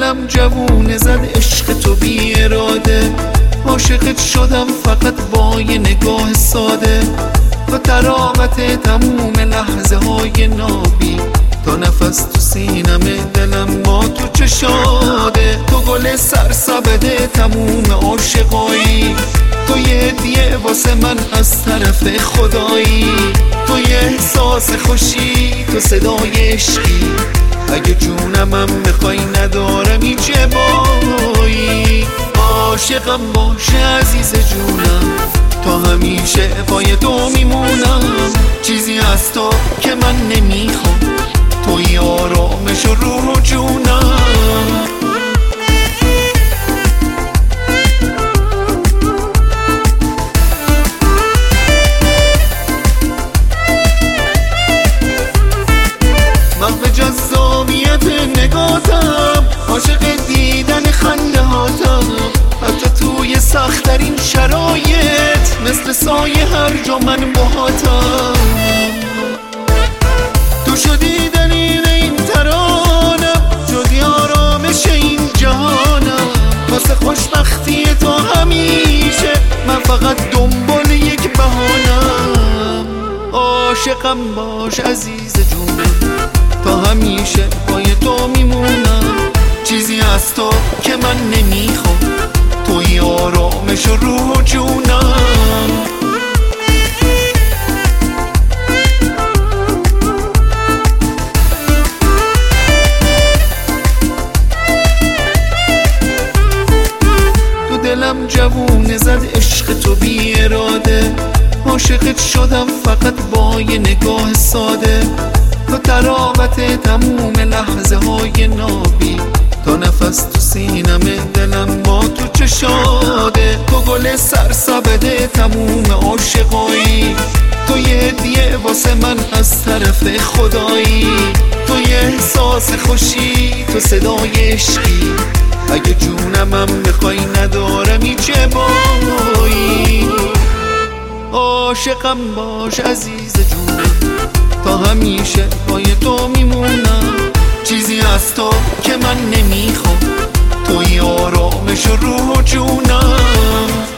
دلم جوونه زد عشق تو بی اراده، عاشقت شدم فقط با یه نگاه ساده. تو تراوت تموم لحظه های نابی، تا نفس تو سینمه دلم با تو چشاده. تو گل سرسبده تموم عاشقایی، تو یه هدیه واسه من از طرف خدایی. تو یه احساس خوشی، تو صدای عشقی، اگه جونمم بخوای ندارم هیچ بایی. عاشقم باشه عزیز جونم، تا همیشه پای تو میمونم. چیزی از تو که من نمیخوام، توی آرامش و روح و جونم. من به جذابیت نگاتم، عاشق دیدن خنده هاتم. حتی توی سخت‌ترین شرایط، مثل سایه هر جا من باهاتم. تو شدی دلیل این ترانم، شدی آرامش این جهانم. واسه خوشبختی تو همیشه من فقط دنبال یک بهانم. عاشقم باش عزیز جونم، تا همیشه پای تو میمونم. چیزی از تو که من نمیخوام، توی آرامش و روح و جونم. تو دلم جوونه زد عشق تو بی اراده، عاشقت شدم فقط با یه نگاه ساده. تو تراوت تموم لحظه های نابی، تا نفس تو سینمه دلم با تو چشاده. تو گل سرسبده تموم عاشقایی، تو یه هدیه واسه من از طرف خدایی. تو یه احساس خوشی، تو صدای عشقی، اگه جونمم بخوای ندارم هیچ بایی. عاشقم باش عزیز جونم، تا همیشه پای تو میمونم. چیزی از تو که من نمیخوام، توی آرامش و روح و جونم.